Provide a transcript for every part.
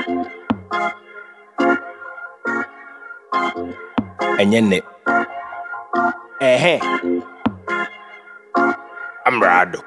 Enyene. I'm Rado.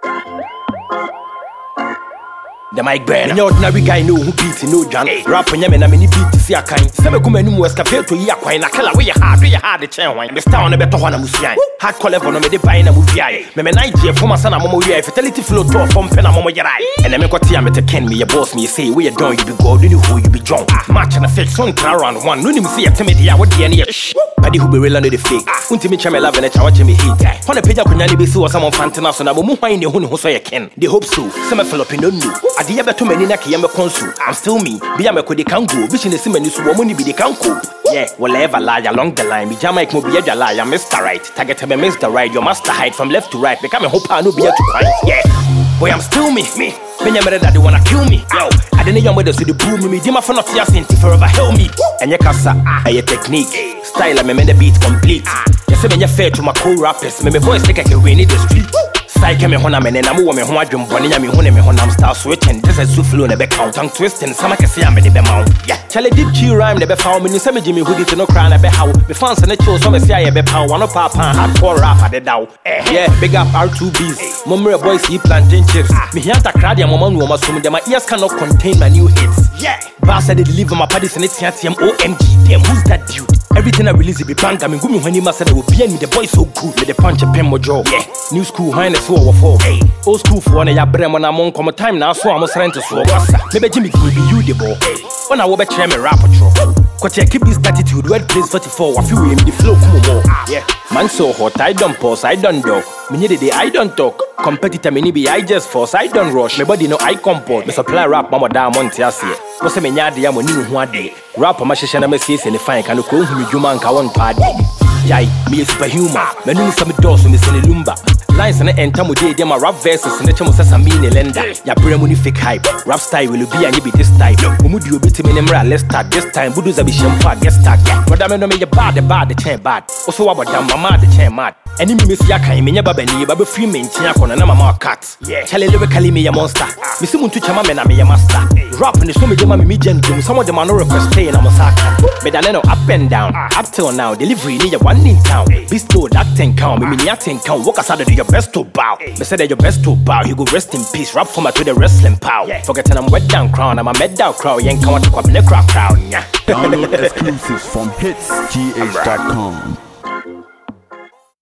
The mic burner. The ordinary guy know who beats no John. Rap and yamen, I mean, beat to see a kind. Some of them was compared to Yaquine, a color where you had the chain wine. The star on the better one, Musian. Hard color on the buying a movie. Memon idea for my son, I'm a fatality flow to from Penamo Yarai. And I make what Tiamat can me, a boss me say, we are done, you be gold, you who you be drunk. Match and a fake son, around one, no, you see a timid, I would be any Paddy who be real under the fake. Untimate me love and a watching me hate. On a page of Kunani be so some of Fantanas and I will move my in who say I can. They hope so. Some Philippine don't know. I did ever too many Naki and consul. I'm still me. Be a Mako de Kango, which in the Simon is woman be the Kanko. Yeah, whatever lie along the line. Be Jamaic will be a lie, I'm Mr. Right. Target him a Mr. Right, your master height from left to right. Become a hope I no be to cry. Yeah, boy, I'm still me. When you're that they wanna kill me. Yo, I didn't know whether to the boom me. Dima for not fiancing to forever help me. And your casa, your technique. Style, I made the beat complete. You say when you're fair to my co-rappers, my voice like I can win in the street. Psyche me hona men and I'm woman who I dream bonnie me hone me honam style switching. This is so flow never count tongue twisting. Some I can see I'm in the mount. Yeah, Charlie deep G rhyme never found me. Some Jimmy who did no cry never how. The fans and the show some say I be pound one of papa hardcore rap at the dow. Yeah, big up R2Bs. Mummy boys eat plantain chips. Me here to cry, I'm on woman so my ears cannot contain my new hits. Yeah, Bass said they deliver my parties and it's TM OMG. Damn, who's that dude? Everything I release it be bang. I mean, Gumi when he must say they will be me the boy so good. With the punch a pen more jaw. Yeah, new school highness so over. Old school for one of your brem when I'm on come time now, so I'm trying to swap. Maybe Jimmy will be you the ball. When I will bet you me rap patrol. Cause I keep this attitude, red place 44. I feel in the flow, come on. Yeah, man so hot, I don't pause, I don't dog. Me the I don't talk. Competitor me be I just force, I don't rush. My body no I comport. Me supply rap mama down Monte Asia. What's a menya de amoni one day. Rap on my shishana me says and the fine can go who you man can one party. Yai, me a superhuman. Me know some doors me send lumba. Lines and enter mo day, my rap verses and the chamo says I'm mean lender. Ya bremoni fake hype. Rap style will be and you be this type. Umudu you beat me nemra, let's start this time. Budu's a be shampa, get stuck. But I know me bad, the chain bad. Also about damn mama the chain mad. Enemy miss Yaka, me never been but free me in Tiakon and I'm a cat. Yeah, Charlie lyrically me a monster. Miss Muntu Chama and I'm a master. Rap and the so many me gentle. Some of them are no request stay and I'm a sacker. Medaleno up and down. Up till now, delivery near one in town. Beast mode acting count, me acting count. Walk aside to your best to bow. Me said that your best to bow. You go rest in peace. Rap for my to the wrestling power. Forgetting I'm wet down crown. I'm a med down crowd. Yank come to come in the crowd. Download exclusives from hitsgh.com.